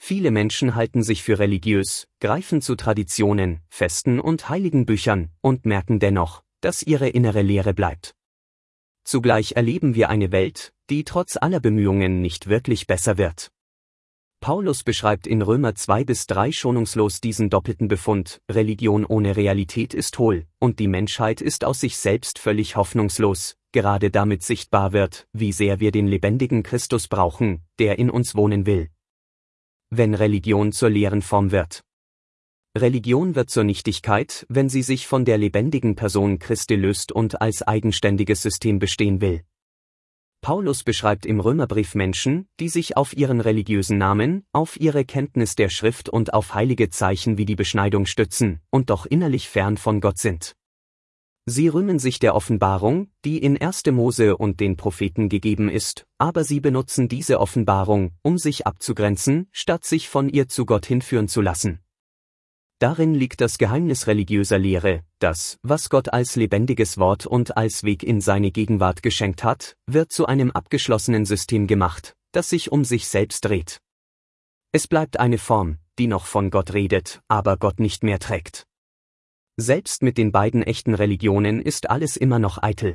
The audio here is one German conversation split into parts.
Viele Menschen halten sich für religiös, greifen zu Traditionen, Festen und heiligen Büchern und merken dennoch, dass ihre innere Leere bleibt. Zugleich erleben wir eine Welt, die trotz aller Bemühungen nicht wirklich besser wird. Paulus beschreibt in Römer 2-3 schonungslos diesen doppelten Befund: Religion ohne Realität ist hohl, und die Menschheit ist aus sich selbst völlig hoffnungslos, gerade damit sichtbar wird, wie sehr wir den lebendigen Christus brauchen, der in uns wohnen will. Wenn Religion zur leeren Form wird. Religion wird zur Nichtigkeit, wenn sie sich von der lebendigen Person Christi löst und als eigenständiges System bestehen will. Paulus beschreibt im Römerbrief Menschen, die sich auf ihren religiösen Namen, auf ihre Kenntnis der Schrift und auf heilige Zeichen wie die Beschneidung stützen und doch innerlich fern von Gott sind. Sie rühmen sich der Offenbarung, die in 1. Mose und den Propheten gegeben ist, aber sie benutzen diese Offenbarung, um sich abzugrenzen, statt sich von ihr zu Gott hinführen zu lassen. Darin liegt das Geheimnis religiöser Lehre: Das, was Gott als lebendiges Wort und als Weg in seine Gegenwart geschenkt hat, wird zu einem abgeschlossenen System gemacht, das sich um sich selbst dreht. Es bleibt eine Form, die noch von Gott redet, aber Gott nicht mehr trägt. Selbst mit den beiden echten Religionen ist alles immer noch eitel.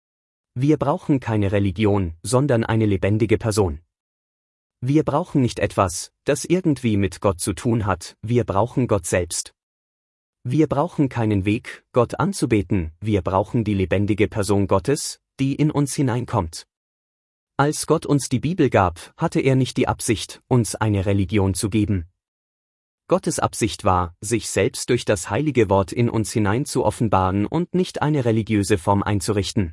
Wir brauchen keine Religion, sondern eine lebendige Person. Wir brauchen nicht etwas, das irgendwie mit Gott zu tun hat, wir brauchen Gott selbst. Wir brauchen keinen Weg, Gott anzubeten, wir brauchen die lebendige Person Gottes, die in uns hineinkommt. Als Gott uns die Bibel gab, hatte er nicht die Absicht, uns eine Religion zu geben. Gottes Absicht war, sich selbst durch das heilige Wort in uns hinein zu offenbaren und nicht eine religiöse Form einzurichten.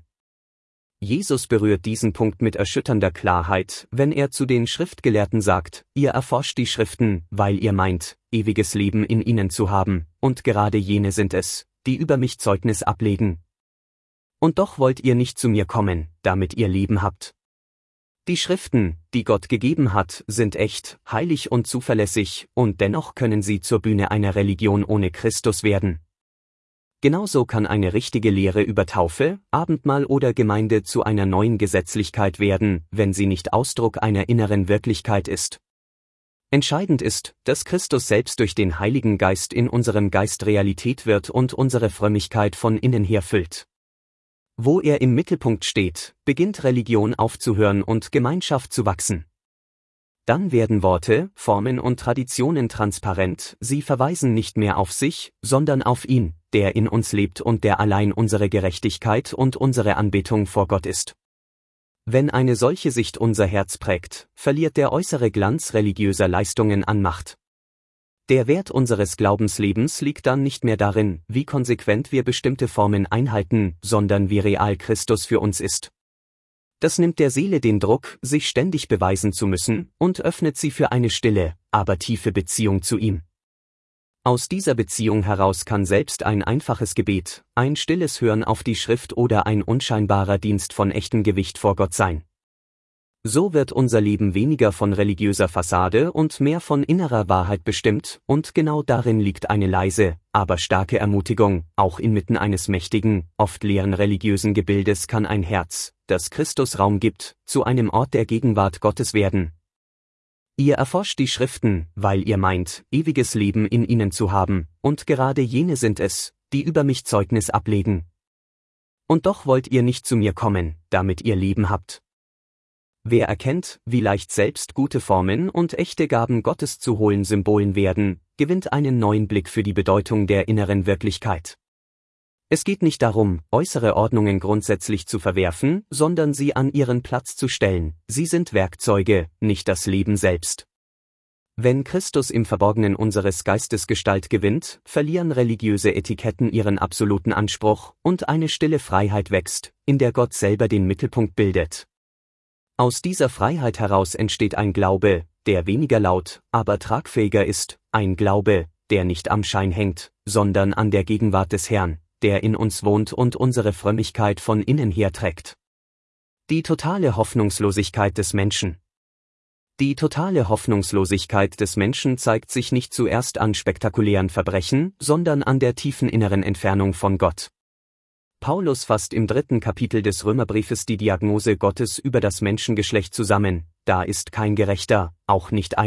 Jesus berührt diesen Punkt mit erschütternder Klarheit, wenn er zu den Schriftgelehrten sagt: Ihr erforscht die Schriften, weil ihr meint, ewiges Leben in ihnen zu haben, und gerade jene sind es, die über mich Zeugnis ablegen. Und doch wollt ihr nicht zu mir kommen, damit ihr Leben habt. Die Schriften, die Gott gegeben hat, sind echt, heilig und zuverlässig, und dennoch können sie zur Bühne einer Religion ohne Christus werden. Genauso kann eine richtige Lehre über Taufe, Abendmahl oder Gemeinde zu einer neuen Gesetzlichkeit werden, wenn sie nicht Ausdruck einer inneren Wirklichkeit ist. Entscheidend ist, dass Christus selbst durch den Heiligen Geist in unserem Geist Realität wird und unsere Frömmigkeit von innen her füllt. Wo er im Mittelpunkt steht, beginnt Religion aufzuhören und Gemeinschaft zu wachsen. Dann werden Worte, Formen und Traditionen transparent, sie verweisen nicht mehr auf sich, sondern auf ihn, der in uns lebt und der allein unsere Gerechtigkeit und unsere Anbetung vor Gott ist. Wenn eine solche Sicht unser Herz prägt, verliert der äußere Glanz religiöser Leistungen an Macht. Der Wert unseres Glaubenslebens liegt dann nicht mehr darin, wie konsequent wir bestimmte Formen einhalten, sondern wie real Christus für uns ist. Das nimmt der Seele den Druck, sich ständig beweisen zu müssen, und öffnet sie für eine stille, aber tiefe Beziehung zu ihm. Aus dieser Beziehung heraus kann selbst ein einfaches Gebet, ein stilles Hören auf die Schrift oder ein unscheinbarer Dienst von echtem Gewicht vor Gott sein. So wird unser Leben weniger von religiöser Fassade und mehr von innerer Wahrheit bestimmt, und genau darin liegt eine leise, aber starke Ermutigung: Auch inmitten eines mächtigen, oft leeren religiösen Gebildes kann ein Herz, das Christus Raum gibt, zu einem Ort der Gegenwart Gottes werden. Ihr erforscht die Schriften, weil ihr meint, ewiges Leben in ihnen zu haben, und gerade jene sind es, die über mich Zeugnis ablegen. Und doch wollt ihr nicht zu mir kommen, damit ihr Leben habt. Wer erkennt, wie leicht selbst gute Formen und echte Gaben Gottes zu hohlen Symbolen werden, gewinnt einen neuen Blick für die Bedeutung der inneren Wirklichkeit. Es geht nicht darum, äußere Ordnungen grundsätzlich zu verwerfen, sondern sie an ihren Platz zu stellen. Sie sind Werkzeuge, nicht das Leben selbst. Wenn Christus im Verborgenen unseres Geistes Gestalt gewinnt, verlieren religiöse Etiketten ihren absoluten Anspruch, und eine stille Freiheit wächst, in der Gott selber den Mittelpunkt bildet. Aus dieser Freiheit heraus entsteht ein Glaube, der weniger laut, aber tragfähiger ist, ein Glaube, der nicht am Schein hängt, sondern an der Gegenwart des Herrn, der in uns wohnt und unsere Frömmigkeit von innen her trägt. Die totale Hoffnungslosigkeit des Menschen. Die totale Hoffnungslosigkeit des Menschen zeigt sich nicht zuerst an spektakulären Verbrechen, sondern an der tiefen inneren Entfernung von Gott. Paulus fasst im 3. Kapitel des Römerbriefes die Diagnose Gottes über das Menschengeschlecht zusammen: Da ist kein Gerechter, auch nicht einer,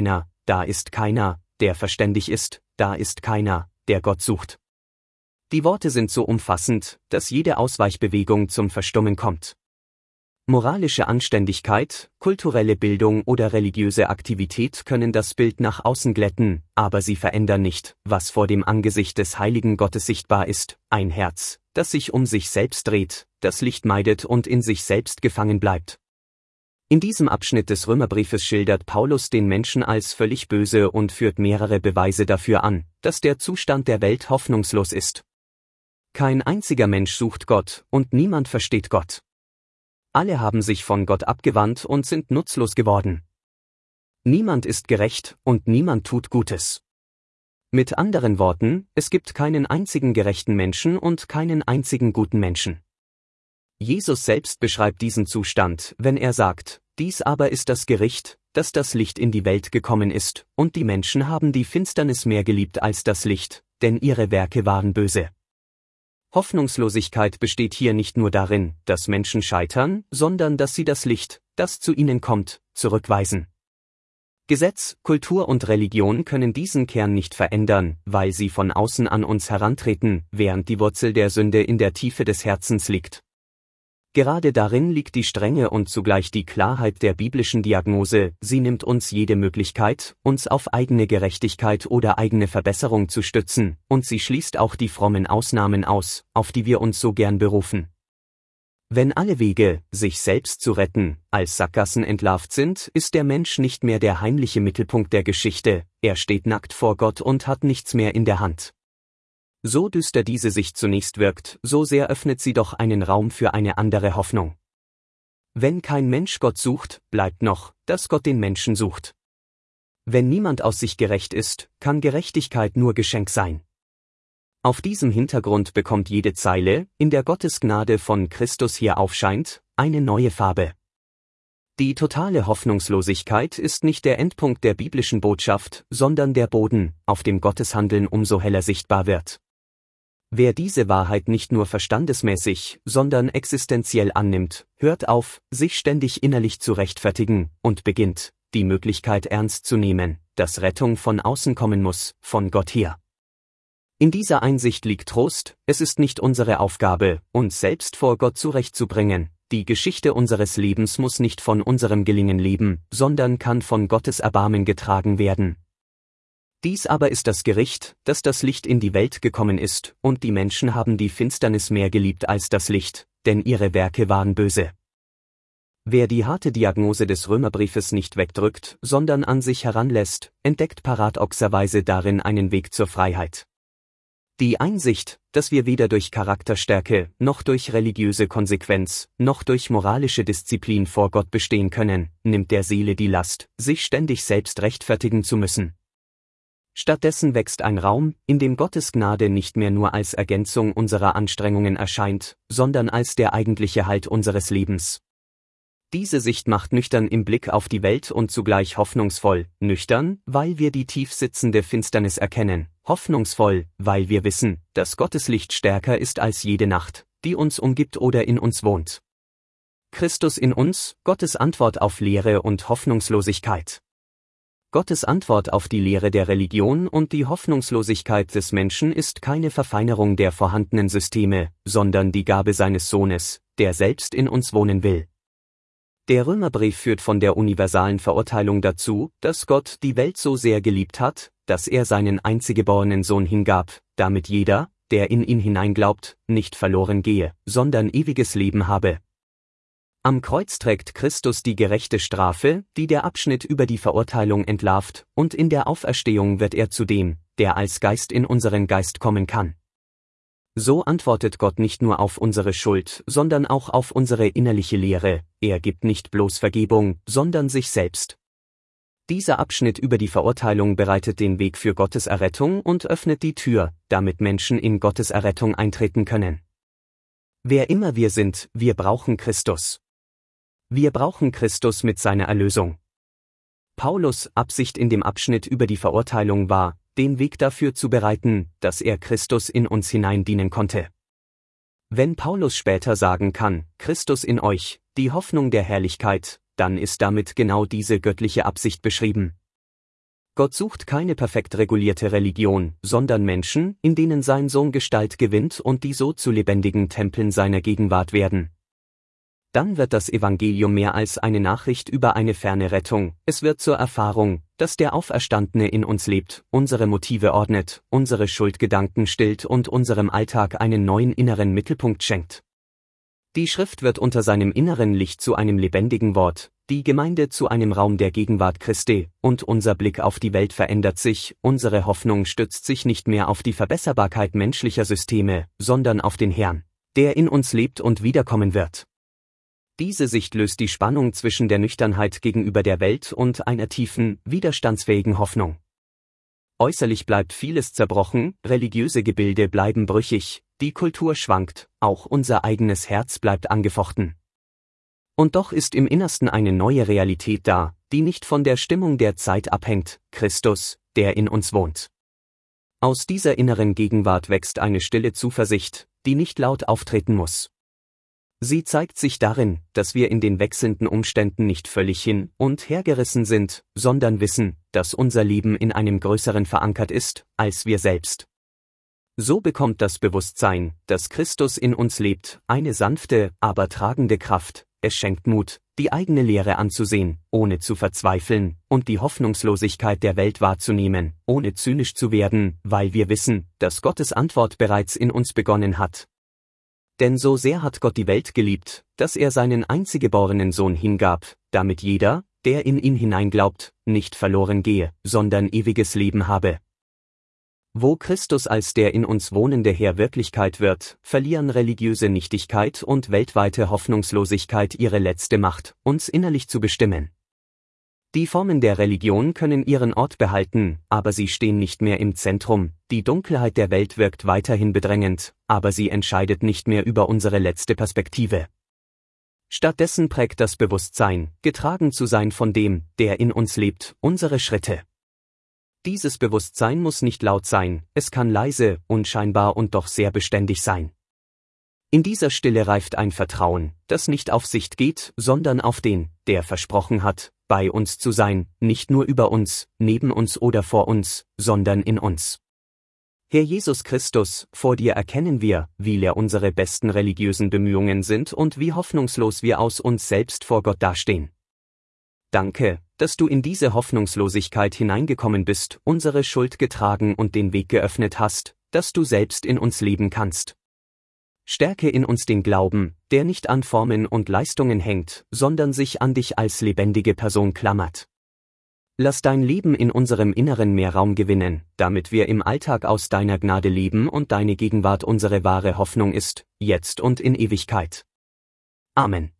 da ist keiner, der verständig ist, da ist keiner, der Gott sucht. Die Worte sind so umfassend, dass jede Ausweichbewegung zum Verstummen kommt. Moralische Anständigkeit, kulturelle Bildung oder religiöse Aktivität können das Bild nach außen glätten, aber sie verändern nicht, was vor dem Angesicht des heiligen Gottes sichtbar ist: ein Herz, das sich um sich selbst dreht, das Licht meidet und in sich selbst gefangen bleibt. In diesem Abschnitt des Römerbriefes schildert Paulus den Menschen als völlig böse und führt mehrere Beweise dafür an, dass der Zustand der Welt hoffnungslos ist. Kein einziger Mensch sucht Gott und niemand versteht Gott. Alle haben sich von Gott abgewandt und sind nutzlos geworden. Niemand ist gerecht und niemand tut Gutes. Mit anderen Worten, es gibt keinen einzigen gerechten Menschen und keinen einzigen guten Menschen. Jesus selbst beschreibt diesen Zustand, wenn er sagt: Dies aber ist das Gericht, dass das Licht in die Welt gekommen ist, und die Menschen haben die Finsternis mehr geliebt als das Licht, denn ihre Werke waren böse. Hoffnungslosigkeit besteht hier nicht nur darin, dass Menschen scheitern, sondern dass sie das Licht, das zu ihnen kommt, zurückweisen. Gesetz, Kultur und Religion können diesen Kern nicht verändern, weil sie von außen an uns herantreten, während die Wurzel der Sünde in der Tiefe des Herzens liegt. Gerade darin liegt die Strenge und zugleich die Klarheit der biblischen Diagnose: Sie nimmt uns jede Möglichkeit, uns auf eigene Gerechtigkeit oder eigene Verbesserung zu stützen, und sie schließt auch die frommen Ausnahmen aus, auf die wir uns so gern berufen. Wenn alle Wege, sich selbst zu retten, als Sackgassen entlarvt sind, ist der Mensch nicht mehr der heimliche Mittelpunkt der Geschichte, er steht nackt vor Gott und hat nichts mehr in der Hand. So düster diese Sicht zunächst wirkt, so sehr öffnet sie doch einen Raum für eine andere Hoffnung. Wenn kein Mensch Gott sucht, bleibt noch, dass Gott den Menschen sucht. Wenn niemand aus sich gerecht ist, kann Gerechtigkeit nur Geschenk sein. Auf diesem Hintergrund bekommt jede Zeile, in der Gottes Gnade von Christus hier aufscheint, eine neue Farbe. Die totale Hoffnungslosigkeit ist nicht der Endpunkt der biblischen Botschaft, sondern der Boden, auf dem Gottes Handeln umso heller sichtbar wird. Wer diese Wahrheit nicht nur verstandesmäßig, sondern existenziell annimmt, hört auf, sich ständig innerlich zu rechtfertigen, und beginnt, die Möglichkeit ernst zu nehmen, dass Rettung von außen kommen muss, von Gott her. In dieser Einsicht liegt Trost: Es ist nicht unsere Aufgabe, uns selbst vor Gott zurechtzubringen, die Geschichte unseres Lebens muss nicht von unserem Gelingen leben, sondern kann von Gottes Erbarmen getragen werden. Dies aber ist das Gericht, dass das Licht in die Welt gekommen ist, und die Menschen haben die Finsternis mehr geliebt als das Licht, denn ihre Werke waren böse. Wer die harte Diagnose des Römerbriefes nicht wegdrückt, sondern an sich heranlässt, entdeckt paradoxerweise darin einen Weg zur Freiheit. Die Einsicht, dass wir weder durch Charakterstärke, noch durch religiöse Konsequenz, noch durch moralische Disziplin vor Gott bestehen können, nimmt der Seele die Last, sich ständig selbst rechtfertigen zu müssen. Stattdessen wächst ein Raum, in dem Gottes Gnade nicht mehr nur als Ergänzung unserer Anstrengungen erscheint, sondern als der eigentliche Halt unseres Lebens. Diese Sicht macht nüchtern im Blick auf die Welt und zugleich hoffnungsvoll: nüchtern, weil wir die tief sitzende Finsternis erkennen, hoffnungsvoll, weil wir wissen, dass Gottes Licht stärker ist als jede Nacht, die uns umgibt oder in uns wohnt. Christus in uns, Gottes Antwort auf Leere und Hoffnungslosigkeit. Gottes Antwort auf die Lehre der Religion und die Hoffnungslosigkeit des Menschen ist keine Verfeinerung der vorhandenen Systeme, sondern die Gabe seines Sohnes, der selbst in uns wohnen will. Der Römerbrief führt von der universalen Verurteilung dazu, dass Gott die Welt so sehr geliebt hat, dass er seinen einziggeborenen Sohn hingab, damit jeder, der in ihn hineinglaubt, nicht verloren gehe, sondern ewiges Leben habe. Am Kreuz trägt Christus die gerechte Strafe, die der Abschnitt über die Verurteilung entlarvt, und in der Auferstehung wird er zu dem, der als Geist in unseren Geist kommen kann. So antwortet Gott nicht nur auf unsere Schuld, sondern auch auf unsere innerliche Leere: Er gibt nicht bloß Vergebung, sondern sich selbst. Dieser Abschnitt über die Verurteilung bereitet den Weg für Gottes Errettung und öffnet die Tür, damit Menschen in Gottes Errettung eintreten können. Wer immer wir sind, wir brauchen Christus. Wir brauchen Christus mit seiner Erlösung. Paulus' Absicht in dem Abschnitt über die Verurteilung war, den Weg dafür zu bereiten, dass er Christus in uns hinein dienen konnte. Wenn Paulus später sagen kann: Christus in euch, die Hoffnung der Herrlichkeit, dann ist damit genau diese göttliche Absicht beschrieben. Gott sucht keine perfekt regulierte Religion, sondern Menschen, in denen sein Sohn Gestalt gewinnt und die so zu lebendigen Tempeln seiner Gegenwart werden. Dann wird das Evangelium mehr als eine Nachricht über eine ferne Rettung, es wird zur Erfahrung, dass der Auferstandene in uns lebt, unsere Motive ordnet, unsere Schuldgedanken stillt und unserem Alltag einen neuen inneren Mittelpunkt schenkt. Die Schrift wird unter seinem inneren Licht zu einem lebendigen Wort, die Gemeinde zu einem Raum der Gegenwart Christi, und unser Blick auf die Welt verändert sich, unsere Hoffnung stützt sich nicht mehr auf die Verbesserbarkeit menschlicher Systeme, sondern auf den Herrn, der in uns lebt und wiederkommen wird. Diese Sicht löst die Spannung zwischen der Nüchternheit gegenüber der Welt und einer tiefen, widerstandsfähigen Hoffnung. Äußerlich bleibt vieles zerbrochen, religiöse Gebilde bleiben brüchig, die Kultur schwankt, auch unser eigenes Herz bleibt angefochten. Und doch ist im Innersten eine neue Realität da, die nicht von der Stimmung der Zeit abhängt, Christus, der in uns wohnt. Aus dieser inneren Gegenwart wächst eine stille Zuversicht, die nicht laut auftreten muss. Sie zeigt sich darin, dass wir in den wechselnden Umständen nicht völlig hin und hergerissen sind, sondern wissen, dass unser Leben in einem Größeren verankert ist, als wir selbst. So bekommt das Bewusstsein, dass Christus in uns lebt, eine sanfte, aber tragende Kraft. Es schenkt Mut, die eigene Lehre anzusehen, ohne zu verzweifeln, und die Hoffnungslosigkeit der Welt wahrzunehmen, ohne zynisch zu werden, weil wir wissen, dass Gottes Antwort bereits in uns begonnen hat. Denn so sehr hat Gott die Welt geliebt, dass er seinen einziggeborenen Sohn hingab, damit jeder, der in ihn hineinglaubt, nicht verloren gehe, sondern ewiges Leben habe. Wo Christus als der in uns wohnende Herr Wirklichkeit wird, verlieren religiöse Nichtigkeit und weltweite Hoffnungslosigkeit ihre letzte Macht, uns innerlich zu bestimmen. Die Formen der Religion können ihren Ort behalten, aber sie stehen nicht mehr im Zentrum, die Dunkelheit der Welt wirkt weiterhin bedrängend, aber sie entscheidet nicht mehr über unsere letzte Perspektive. Stattdessen prägt das Bewusstsein, getragen zu sein von dem, der in uns lebt, unsere Schritte. Dieses Bewusstsein muss nicht laut sein, es kann leise, unscheinbar und doch sehr beständig sein. In dieser Stille reift ein Vertrauen, das nicht auf Sicht geht, sondern auf den, der versprochen hat, bei uns zu sein, nicht nur über uns, neben uns oder vor uns, sondern in uns. Herr Jesus Christus, vor dir erkennen wir, wie leer unsere besten religiösen Bemühungen sind und wie hoffnungslos wir aus uns selbst vor Gott dastehen. Danke, dass du in diese Hoffnungslosigkeit hineingekommen bist, unsere Schuld getragen und den Weg geöffnet hast, dass du selbst in uns leben kannst. Stärke in uns den Glauben, der nicht an Formen und Leistungen hängt, sondern sich an dich als lebendige Person klammert. Lass dein Leben in unserem Inneren mehr Raum gewinnen, damit wir im Alltag aus deiner Gnade leben und deine Gegenwart unsere wahre Hoffnung ist, jetzt und in Ewigkeit. Amen.